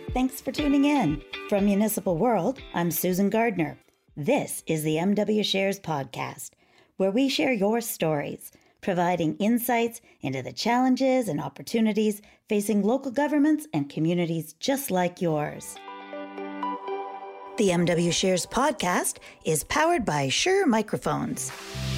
Thanks for tuning in. From Municipal World, I'm Susan Gardner. This is the MW Shares podcast, where we share your stories, providing insights into the challenges and opportunities facing local governments and communities just like yours. The MW Shares podcast is powered by Shure Microphones.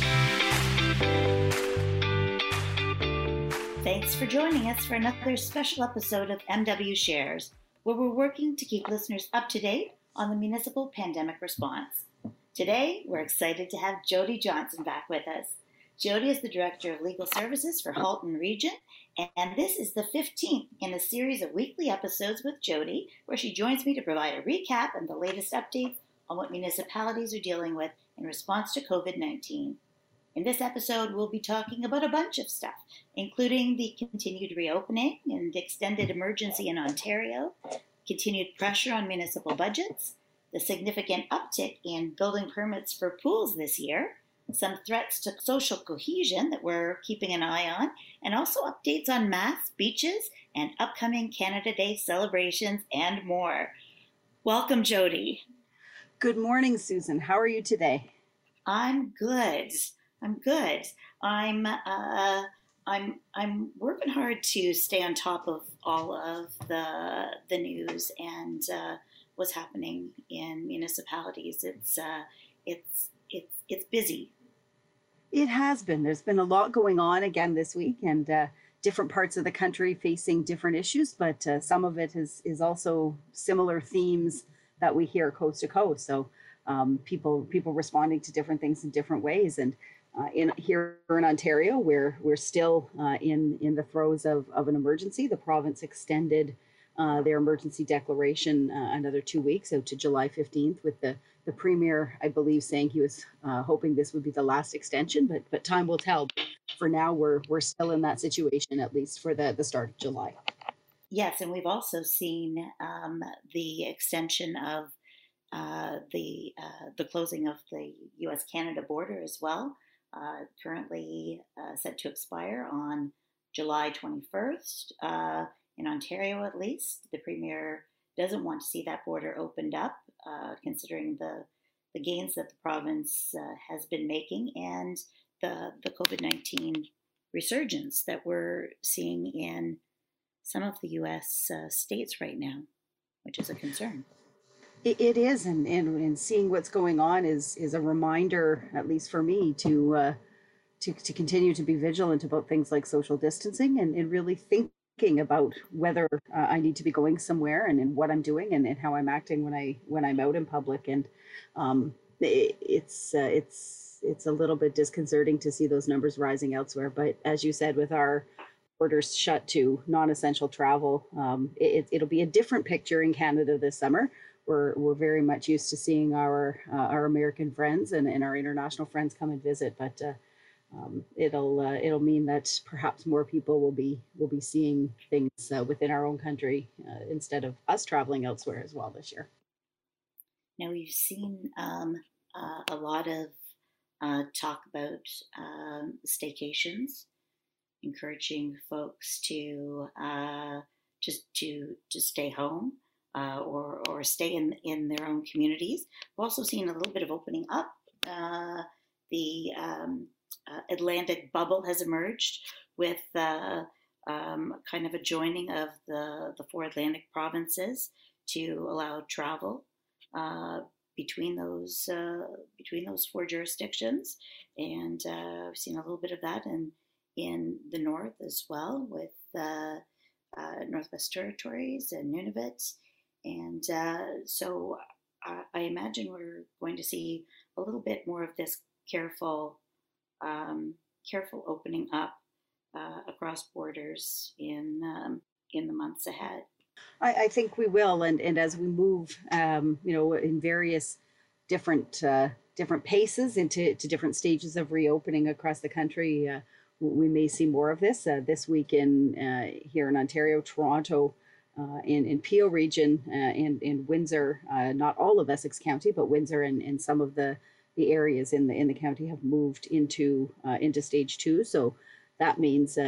Thanks for joining us for another special episode of MW Shares, where we're working to keep listeners up to date on the municipal pandemic response. Today, we're excited to have Jody Johnson back with us. Jody is the Director of Legal Services for Halton Region, and this is the 15th in a series of weekly episodes with Jody, where she joins me to provide a recap and the latest updates on what municipalities are dealing with in response to COVID-19. In this episode, we'll be talking about a bunch of stuff, including the continued reopening and extended emergency in Ontario, continued pressure on municipal budgets, the significant uptick in building permits for pools this year, some threats to social cohesion that we're keeping an eye on, and also updates on mass, beaches, and upcoming Canada Day celebrations and more. Welcome, Jody. Good morning, Susan. How are you today? I'm good. I'm working hard to stay on top of all of the news and what's happening in municipalities. It's busy. It has been. There's been a lot going on again this week, and different parts of the country facing different issues. But some of it is also similar themes that we hear coast to coast. So people responding to different things in different ways. And here in Ontario, we're still in the throes of an emergency. The province extended their emergency declaration another 2 weeks, so to July 15th, with the Premier, I believe, saying he was hoping this would be the last extension, but time will tell. For now, we're still in that situation, at least for the start of July. Yes, and we've also seen the extension of the closing of the U.S.-Canada border as well. Currently set to expire on July 21st. In Ontario, at least, the Premier doesn't want to see that border opened up, considering the gains that the province has been making and the COVID-19 resurgence that we're seeing in some of the U.S. States right now, which is a concern. It is, and seeing what's going on is a reminder, at least for me, to continue to be vigilant about things like social distancing and really thinking about whether I need to be going somewhere and what I'm doing and how I'm acting when I'm out in public. And it's a little bit disconcerting to see those numbers rising elsewhere. But as you said, with our borders shut to non-essential travel, it'll be a different picture in Canada this summer. We're very much used to seeing our American friends and our international friends come and visit, but it'll mean that perhaps more people will be seeing things within our own country instead of us traveling elsewhere as well this year. Now we've seen a lot of talk about staycations, encouraging folks to stay home. Or stay in their own communities. We've also seen a little bit of opening up. The Atlantic bubble has emerged with kind of a joining of the 4 Atlantic provinces to allow travel between those 4 jurisdictions, and we've seen a little bit of that in the north as well with Northwest Territories and Nunavut. And so I imagine we're going to see a little bit more of this careful opening up across borders in the months ahead. I think we will, and as we move, in various different paces into different stages of reopening across the country, we may see more of this. This week here in Ontario, Toronto, in Peel region, and in Windsor, not all of Essex County, but Windsor and some of the areas in the county have moved into stage 2. So that means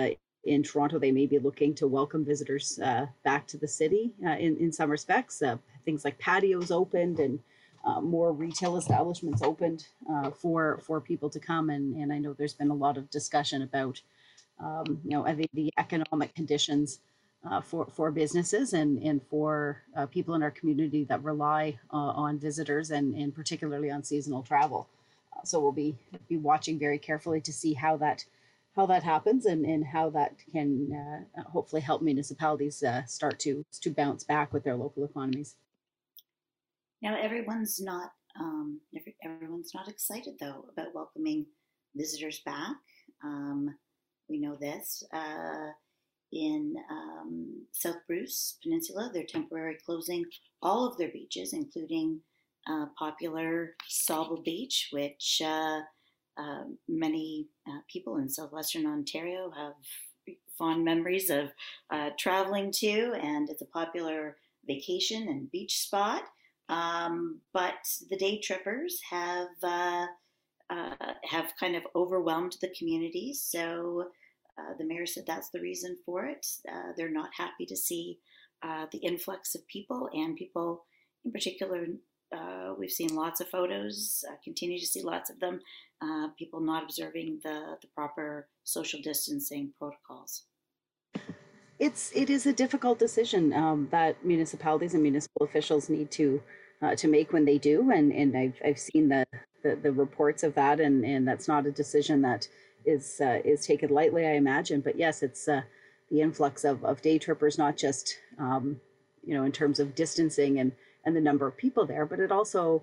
in Toronto, they may be looking to welcome visitors back to the city in some respects. Things like patios opened and more retail establishments opened for people to come. And I know there's been a lot of discussion about I think the economic conditions for businesses and for people in our community that rely on visitors and particularly on seasonal travel. So we'll be watching very carefully to see how that happens and how that can hopefully help municipalities start to bounce back with their local economies. Now, everyone's not excited though about welcoming visitors back. We know this in South Bruce Peninsula, they're temporarily closing all of their beaches, including popular Sauble Beach, which many people in southwestern Ontario have fond memories of traveling to, and it's a popular vacation and beach spot. But the day trippers have kind of overwhelmed the community. So the mayor said that's the reason for it. They're not happy to see the influx of people, and people in particular. We've seen lots of photos, continue to see lots of them, people not observing the proper social distancing protocols. It is a difficult decision that municipalities and municipal officials need to make when they do, and I've seen the reports of that, and that's not a decision that is taken lightly, I imagine. But yes, it's the influx of day trippers, not just in terms of distancing and the number of people there, but it also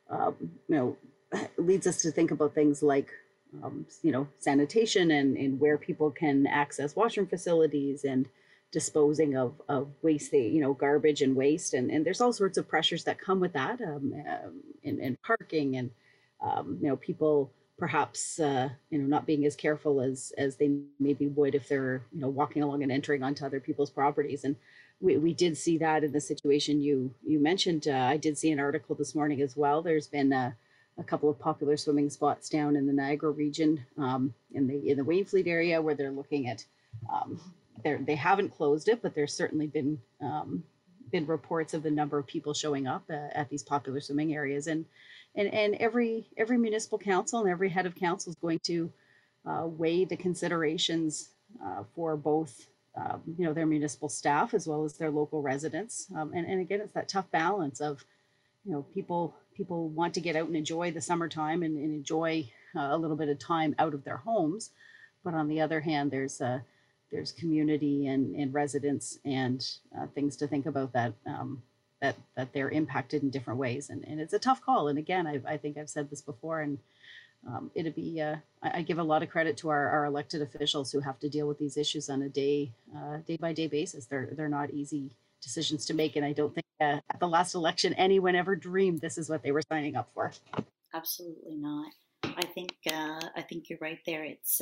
leads us to think about things like sanitation and where people can access washroom facilities and disposing of waste, garbage and waste, and there's all sorts of pressures that come with that, in parking and people perhaps not being as careful as they maybe would if they're walking along and entering onto other people's properties. And we did see that in the situation you mentioned. I did see an article this morning as well. There's been a couple of popular swimming spots down in the Niagara region, in the Wainfleet area, where they're looking at. They haven't closed it, but there's certainly been reports of the number of people showing up at these popular swimming areas, and every municipal council and every head of council is going to weigh the considerations for both their municipal staff as well as their local residents, and again, it's that tough balance of people want to get out and enjoy the summertime and enjoy a little bit of time out of their homes, but on the other hand, there's community and residents and things to think about that they're impacted in different ways, and it's a tough call. And again, I think I've said this before, and it'd be I give a lot of credit to our elected officials who have to deal with these issues on a day by day basis. They're not easy decisions to make, and I don't think at the last election anyone ever dreamed this is what they were signing up for. Absolutely not. I think you're right there. It's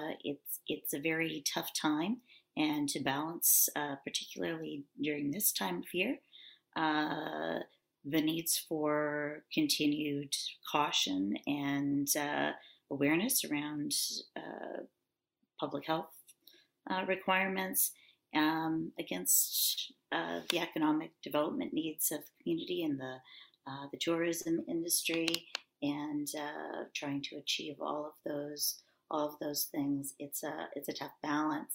a very tough time, and to balance, particularly during this time of year, the needs for continued caution and awareness around public health requirements against the economic development needs of the community and the tourism industry, and trying to achieve all of those things. It's a tough balance.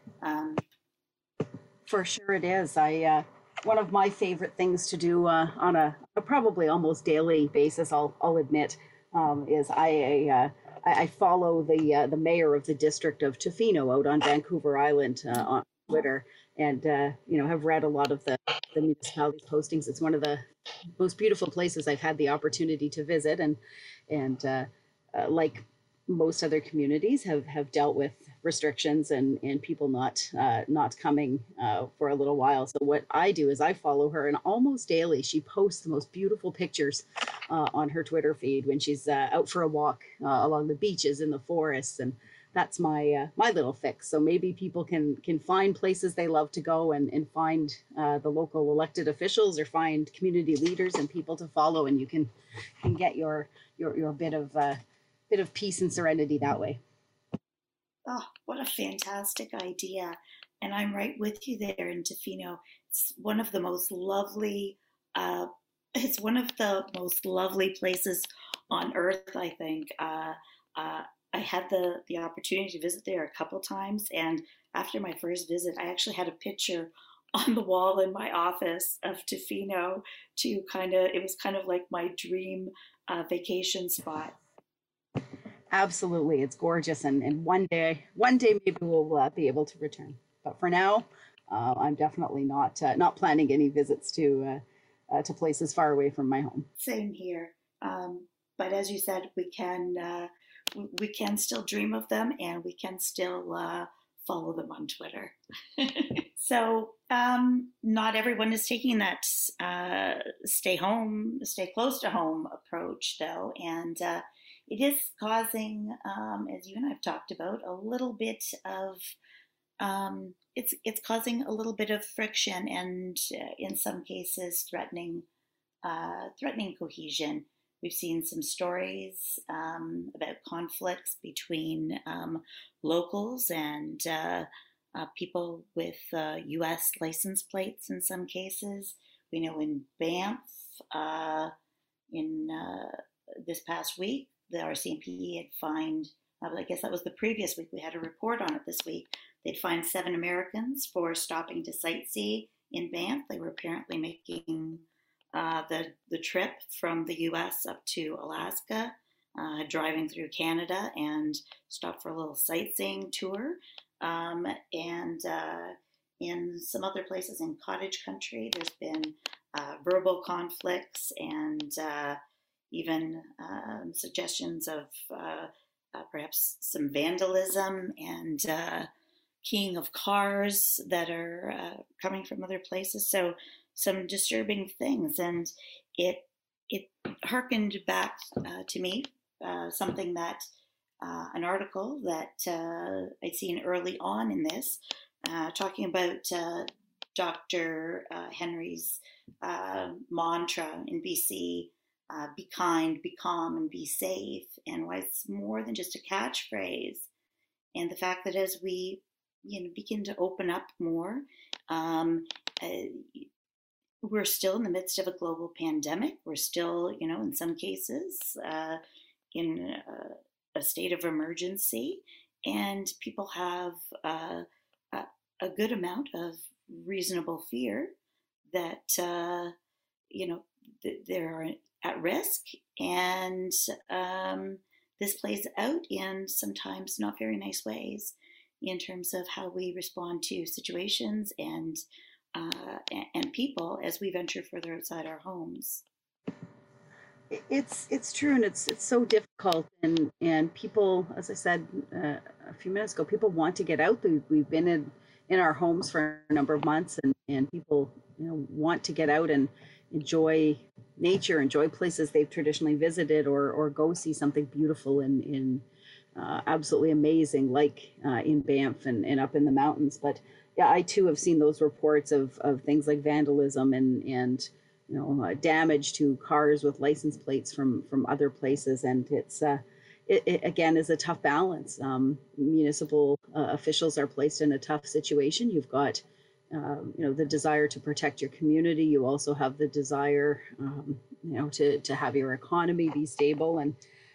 For sure, it is. One of my favorite things to do on a probably almost daily basis, I'll admit, is I follow the mayor of the district of Tofino out on Vancouver Island on Twitter, and have read a lot of the municipality's postings. It's one of the most beautiful places I've had the opportunity to visit, and like most other communities have dealt with restrictions and people not coming for a little while. So what I do is I follow her, and almost daily she posts the most beautiful pictures on her Twitter feed when she's out for a walk along the beaches in the forests, and that's my little fix. So maybe people can find places they love to go and find the local elected officials or find community leaders and people to follow, and you can get your bit of peace and serenity that way. Oh, what a fantastic idea. And I'm right with you there in Tofino. It's one of the most lovely, uh, it's one of the most lovely places on earth, I think. Uh, I had the opportunity to visit there a couple times, and after my first visit, I actually had a picture on the wall in my office of Tofino to it was kind of like my dream vacation spot. Absolutely, it's gorgeous, and one day maybe we'll be able to return. But for now, I'm definitely not planning any visits to places far away from my home. Same here. But as you said, we can still dream of them, and we can still follow them on Twitter. So not everyone is taking that stay home, stay close to home approach, though, and it is causing, as you and I've talked about, a little bit of it's causing a little bit of friction, and in some cases threatening cohesion. We've seen some stories about conflicts between locals and people with U.S. license plates in some cases. We know in Banff, in this past week, the RCMP had fined, I guess that was the previous week, we had a report on it this week. They'd fined 7 Americans for stopping to sightsee in Banff. They were apparently making the trip from the U.S. up to Alaska, driving through Canada, and stopped for a little sightseeing tour. And in some other places in cottage country, there's been verbal conflicts and even suggestions of perhaps some vandalism and keying of cars that are coming from other places. So some disturbing things, and it harkened back to me something that an article that I'd seen early on in this, talking about Dr. Henry's mantra in BC, be kind, be calm, and be safe, and why it's more than just a catchphrase. And the fact that as we begin to open up more, uh, we're still in the midst of a global pandemic. We're still, in some cases, in a state of emergency, and people have a good amount of reasonable fear that they're at risk, and this plays out in sometimes not very nice ways in terms of how we respond to situations and people as we venture further outside our homes. It's true, and it's so difficult, and people, as I said a few minutes ago, people want to get out. We've been in our homes for a number of months, and people want to get out and enjoy nature, enjoy places they've traditionally visited, or go see something beautiful in absolutely amazing, like in Banff and up in the mountains. But yeah, I too have seen those reports of things like vandalism and damage to cars with license plates from other places, and it again is a tough balance. Municipal officials are placed in a tough situation. You've got the desire to protect your community. You also have the desire to have your economy be stable, and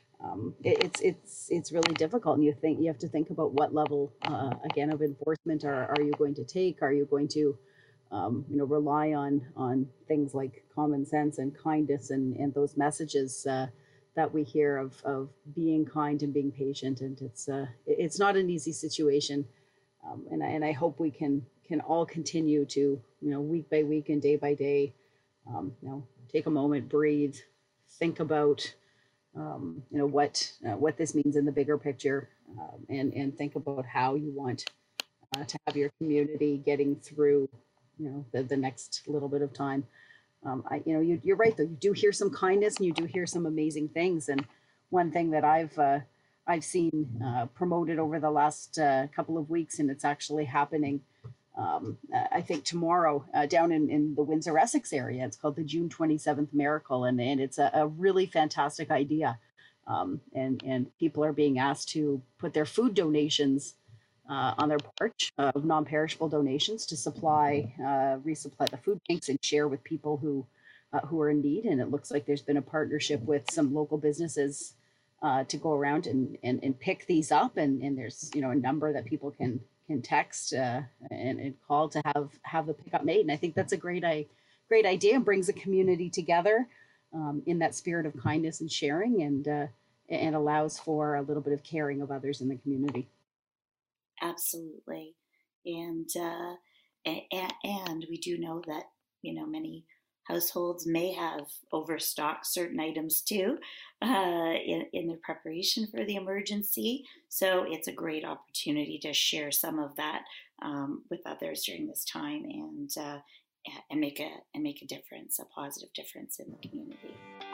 it's really difficult. And you have to think about what level again of enforcement are you going to take? Are you going to rely on things like common sense and kindness and those messages that we hear of being kind and being patient? And it's not an easy situation, and I hope we can all continue to week by week and day by day take a moment, breathe, think about what this means in the bigger picture, and think about how you want to have your community getting through the next little bit of time. You're right, though. You do hear some kindness, and you do hear some amazing things. And one thing that I've seen promoted over the last couple of weeks, and it's actually happening, I think tomorrow, down in the Windsor Essex area. It's called the June 27th Miracle, and it's a really fantastic idea. And people are being asked to put their food donations on their porch of non-perishable donations to resupply the food banks and share with people who are in need. And it looks like there's been a partnership with some local businesses to go around and pick these up. And there's a number that people can text and call to have the pickup made. And I think that's a great idea and brings the community together in that spirit of kindness and sharing, and allows for a little bit of caring of others in the community. Absolutely. And and we do know that many households may have overstocked certain items too in their preparation for the emergency. So it's a great opportunity to share some of that with others during this time, and make a difference, a positive difference in the community.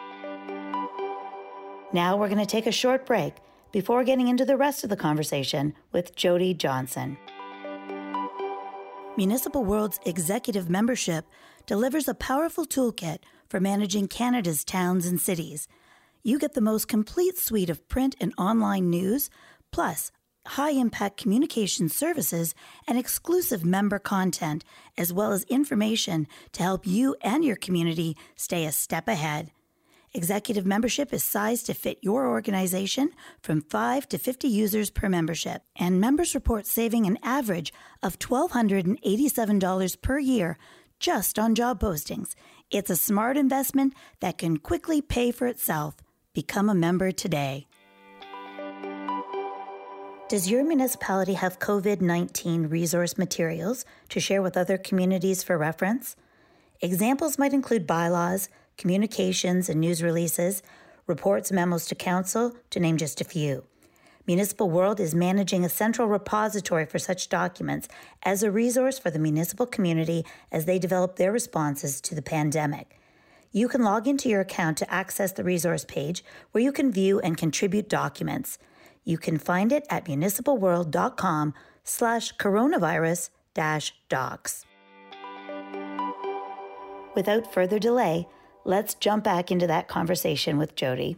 Now we're going to take a short break before getting into the rest of the conversation with Jody Johnson. Municipal World's executive membership delivers a powerful toolkit for managing Canada's towns and cities. You get the most complete suite of print and online news, plus high-impact communication services and exclusive member content, as well as information to help you and your community stay a step ahead. Executive membership is sized to fit your organization from 5 to 50 users per membership, and members report saving an average of $1,287 per year just on job postings. It's a smart investment that can quickly pay for itself. Become a member today. Does your municipality have COVID-19 resource materials to share with other communities for reference? Examples might include bylaws, communications and news releases, reports, memos to council, to name just a few. Municipal World is managing a central repository for such documents as a resource for the municipal community as they develop their responses to the pandemic. You can log into your account to access the resource page where you can view and contribute documents. You can find it at municipalworld.com/coronavirus-docs. Without further delay, let's jump back into that conversation with Jody.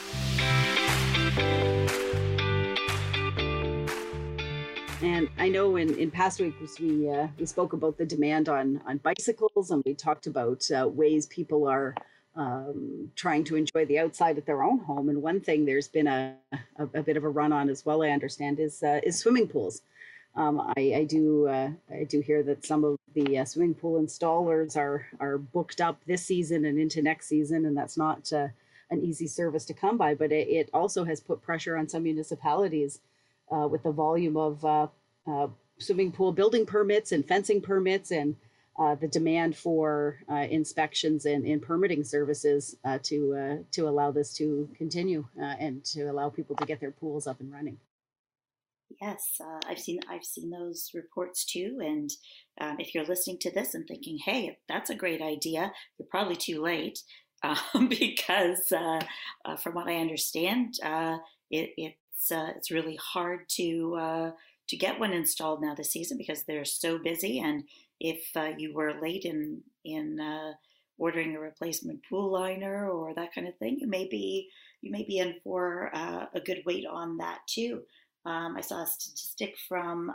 And I know in past weeks we spoke about the demand on bicycles, and we talked about ways people are trying to enjoy the outside at their own home. And one thing there's been a bit of a run on as well, I understand, is swimming pools. I do hear that some of the swimming pool installers are booked up this season and into next season, and that's not an easy service to come by. But it also has put pressure on some municipalities with the volume of swimming pool building permits and fencing permits, and the demand for inspections and permitting services to allow this to continue and to allow people to get their pools up and running. Yes, I've seen those reports too. And if you're listening to this and thinking, "Hey, that's a great idea," you're probably too late because, from what I understand, it's really hard to get one installed now this season because they're so busy. And if you were late in ordering a replacement pool liner or that kind of thing, you may be in for a good wait on that too. I saw a statistic from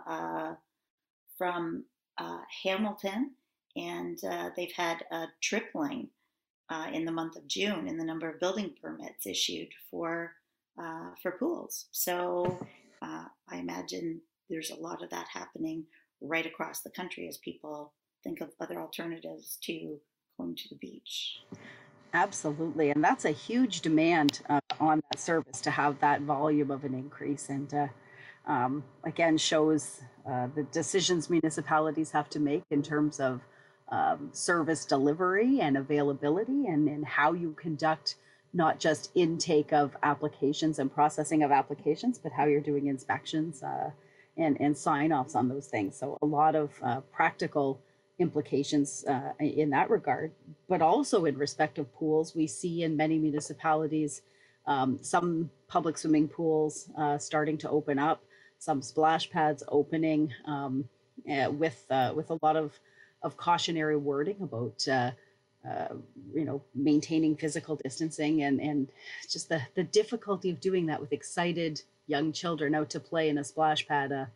Hamilton, and they've had a tripling in the month of June in the number of building permits issued for pools. So I imagine there's a lot of that happening right across the country as people think of other alternatives to going to the beach. Absolutely. And that's a huge demand on that service to have that volume of an increase. And again, shows the decisions municipalities have to make in terms of service delivery and availability, and how you conduct not just intake of applications and processing of applications, but how you're doing inspections and sign-offs on those things. So a lot of practical implications in that regard, but also in respect of pools. We see in many municipalities some public swimming pools starting to open up, some splash pads opening with a lot of cautionary wording about maintaining physical distancing, and just the difficulty of doing that with excited young children out to play in a splash pad.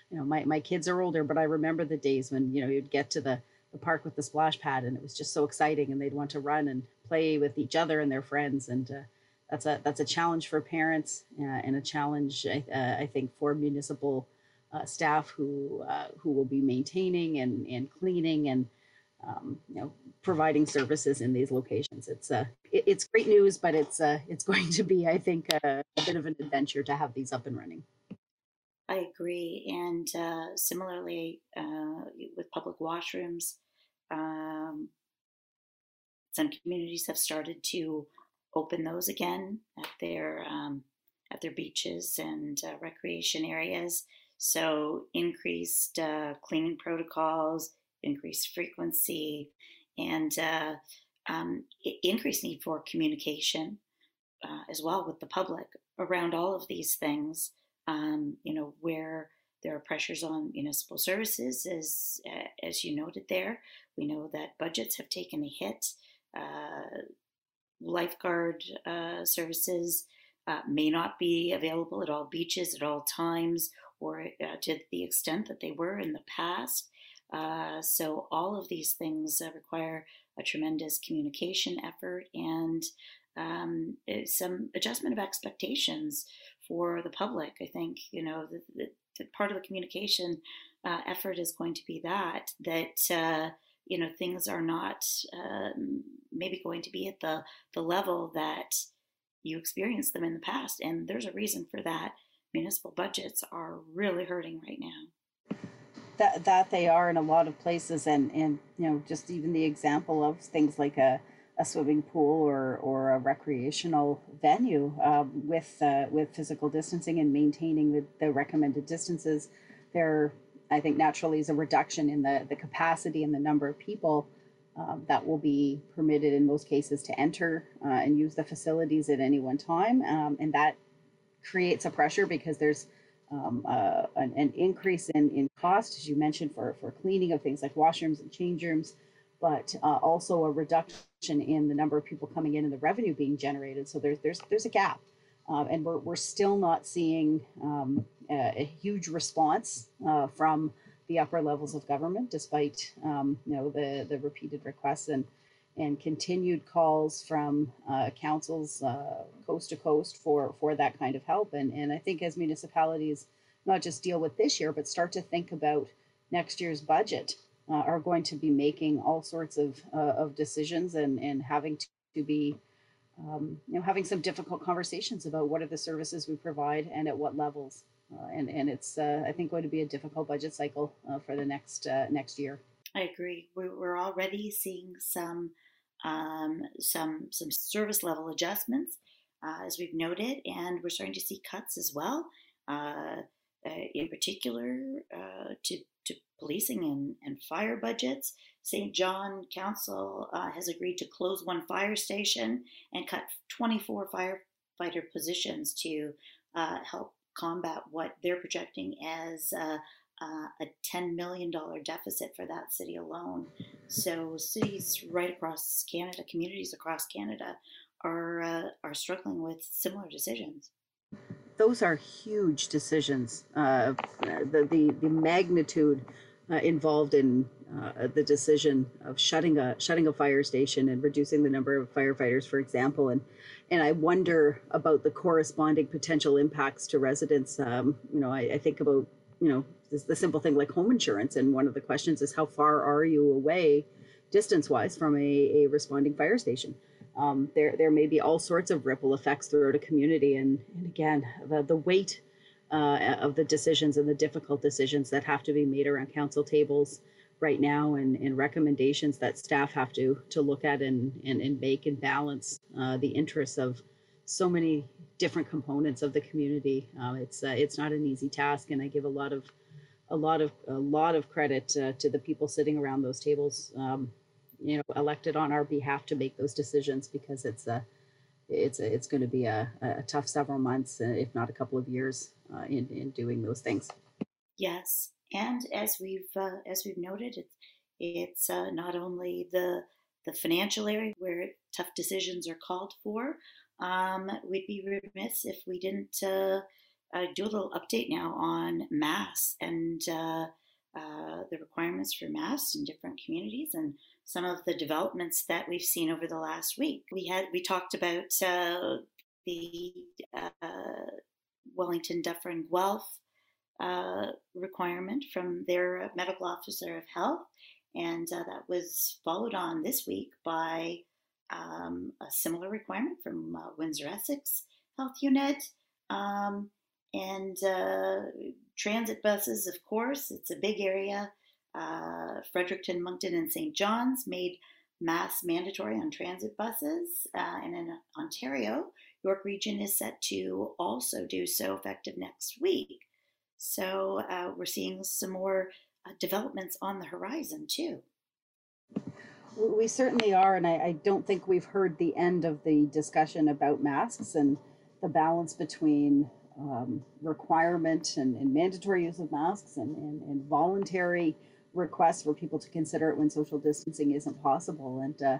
my kids are older, but I remember the days when, you'd get to the park with the splash pad and it was just so exciting and they'd want to run and play with each other and their friends. And that's a challenge for parents and a challenge, I think, for municipal staff who will be maintaining and cleaning and providing services in these locations. It's great news, but it's going to be, I think, a bit of an adventure to have these up and running. I agree. And similarly, with public washrooms, um, some communities have started to open those again at their beaches and recreation areas. So increased cleaning protocols, increased frequency, and increased need for communication as well with the public around all of these things. Where there are pressures on municipal services, as you noted there, we know that budgets have taken a hit. Lifeguard services may not be available at all beaches at all times or to the extent that they were in the past. So all of these things require a tremendous communication effort and some adjustment of expectations for the public. I think, the part of the communication effort is going to be that things are not maybe going to be at the level that you experienced them in the past. And there's a reason for that. Municipal budgets are really hurting right now. That they are in a lot of places, and just even the example of things like a swimming pool or a recreational venue with physical distancing and maintaining the recommended distances. There, I think, naturally is a reduction in the capacity and the number of people that will be permitted in most cases to enter and use the facilities at any one time, and that creates a pressure because there's an increase in cost, as you mentioned, for cleaning of things like washrooms and change rooms, but also a reduction in the number of people coming in and the revenue being generated. So there's a gap, and we're still not seeing a huge response from the upper levels of government, despite the repeated requests and continued calls from councils coast to coast for that kind of help. And I think as municipalities not just deal with this year, but start to think about next year's budget, are going to be making all sorts of decisions and having to be having some difficult conversations about what are the services we provide and at what levels. And it's I think going to be a difficult budget cycle for the next year. I agree. We're already seeing some service level adjustments, as we've noted, and we're starting to see cuts as well. In particular, to policing and fire budgets. St. John Council has agreed to close one fire station and cut 24 firefighter positions to help combat what they're projecting as a $10 million deficit for that city alone. So cities right across Canada, communities across Canada are struggling with similar decisions. Those are huge decisions. The magnitude involved in the decision of shutting a fire station and reducing the number of firefighters, for example, and I wonder about the corresponding potential impacts to residents. I think about the simple thing like home insurance, and one of the questions is how far are you away, distance-wise, from a responding fire station? There may be all sorts of ripple effects throughout a community, and again, the weight of the decisions and the difficult decisions that have to be made around council tables right now, and recommendations that staff have to look at and make and balance the interests of so many different components of the community. It's not an easy task, and I give a lot of credit to the people sitting around those tables. Elected on our behalf to make those decisions, because it's going to be a tough several months, if not a couple of years, in doing those things. Yes, and as we've noted, it's not only the financial area where tough decisions are called for. We'd be remiss if we didn't do a little update now on masks and the requirements for masks in different communities and some of the developments that we've seen over the last week. We talked about the Wellington Dufferin Guelph requirement from their medical officer of health, and that was followed on this week by a similar requirement from Windsor Essex Health Unit. And transit buses, of course, it's a big area. Fredericton, Moncton, and St. John's made masks mandatory on transit buses. And in Ontario, York Region is set to also do so effective next week. So we're seeing some more developments on the horizon, too. We certainly are, and I don't think we've heard the end of the discussion about masks and the balance between requirement and mandatory use of masks and voluntary requests for people to consider it when social distancing isn't possible. And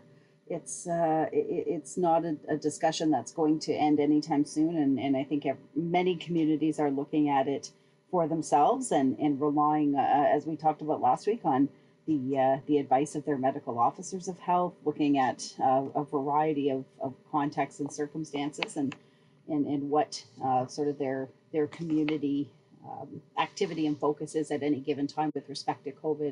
it's not a discussion that's going to end anytime soon. And I think many communities are looking at it for themselves and relying, as we talked about last week, on the advice of their medical officers of health, looking at a variety of contexts and circumstances and what sort of their community activity and focus is at any given time with respect to COVID,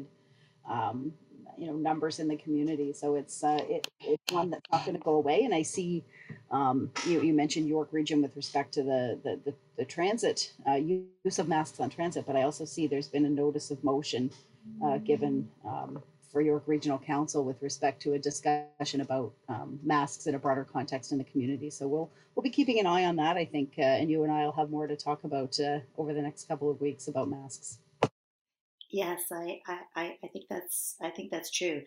numbers in the community. So it's one that's not going to go away. And I see you mentioned York Region with respect to the transit use of masks on transit, but I also see there's been a notice of motion given for York Regional Council with respect to a discussion about masks in a broader context in the community. So we'll be keeping an eye on that, I think, and you and I will have more to talk about over the next couple of weeks about masks. Yes, I think that's true.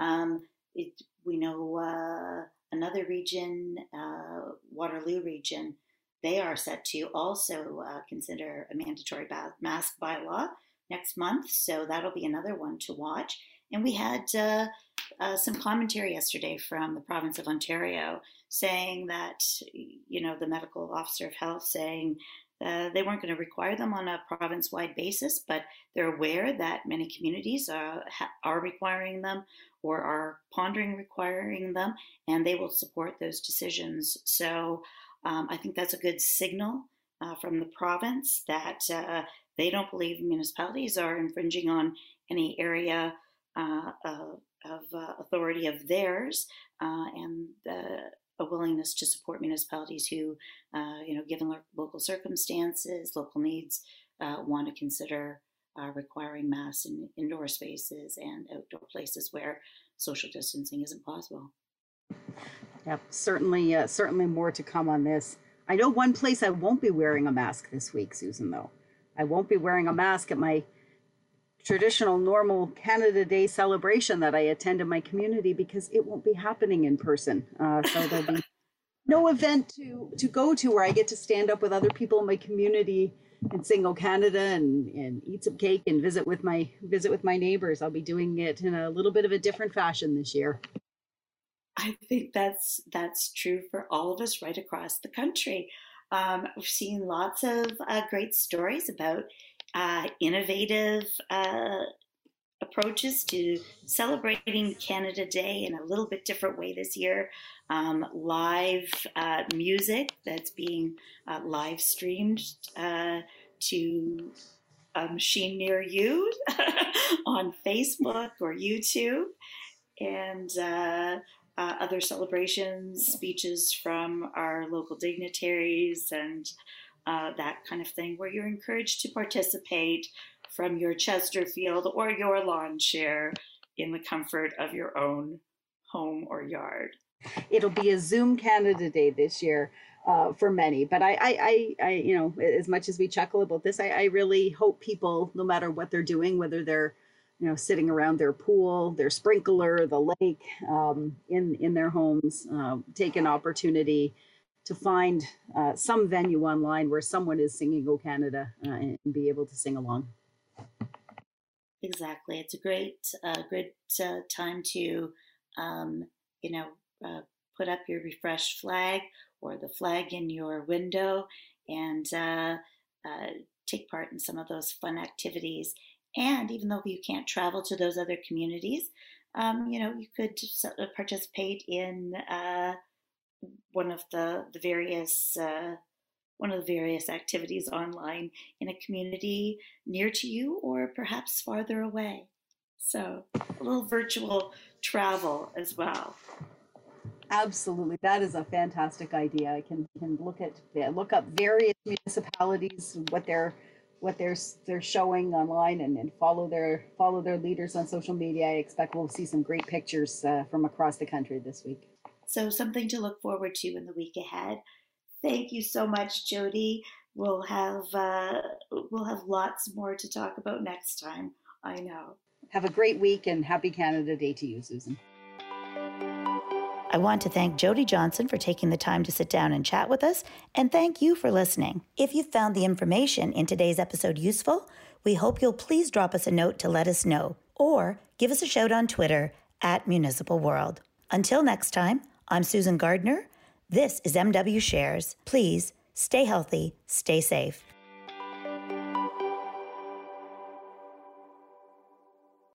We know another region, Waterloo region, they are set to also consider a mandatory mask bylaw next month. So that'll be another one to watch. And we had some commentary yesterday from the province of Ontario saying that, the medical officer of health saying they weren't going to require them on a province-wide basis, but they're aware that many communities are requiring them or are pondering requiring them, and they will support those decisions. So I think that's a good signal from the province that they don't believe municipalities are infringing on any area of authority of theirs, and a willingness to support municipalities who, given local circumstances, local needs, want to consider requiring masks in indoor spaces and outdoor places where social distancing isn't possible. Yep, certainly more to come on this. I know one place I won't be wearing a mask this week, Susan, though. I won't be wearing a mask at my traditional normal Canada Day celebration that I attend in my community because it won't be happening in person. So there'll be no event to go to where I get to stand up with other people in my community and sing "O Canada" and eat some cake and visit with my neighbors. I'll be doing it in a little bit of a different fashion this year. I think that's true for all of us right across the country. We've seen lots of great stories about innovative approaches to celebrating Canada Day in a little bit different way this year. Live music that's being live streamed to a machine near you on Facebook or YouTube, and other celebrations, speeches from our local dignitaries, and that kind of thing, where you're encouraged to participate from your Chesterfield or your lawn chair in the comfort of your own home or yard. It'll be a Zoom Canada Day this year for many, but I as much as we chuckle about this, I really hope people, no matter what they're doing, whether they're sitting around their pool, their sprinkler, the lake, in their homes, take an opportunity to find some venue online where someone is singing "O Canada" and be able to sing along. Exactly. It's a great time to, put up your refreshed flag or the flag in your window and take part in some of those fun activities. And even though you can't travel to those other communities, you could participate in one of the various activities online in a community near to you or perhaps farther away. So a little virtual travel as well. Absolutely, that is a fantastic idea. I can look up various municipalities, what they're showing online, and follow their leaders on social media. I expect we'll see some great pictures from across the country this week. So something to look forward to in the week ahead. Thank you so much, Jody. We'll have lots more to talk about next time. I know. Have a great week and happy Canada Day to you, Susan. I want to thank Jody Johnson for taking the time to sit down and chat with us, and thank you for listening. If you found the information in today's episode useful, we hope you'll please drop us a note to let us know, or give us a shout on Twitter @MunicipalWorld. Until next time, I'm Susan Gardner. This is MW Shares. Please stay healthy, stay safe.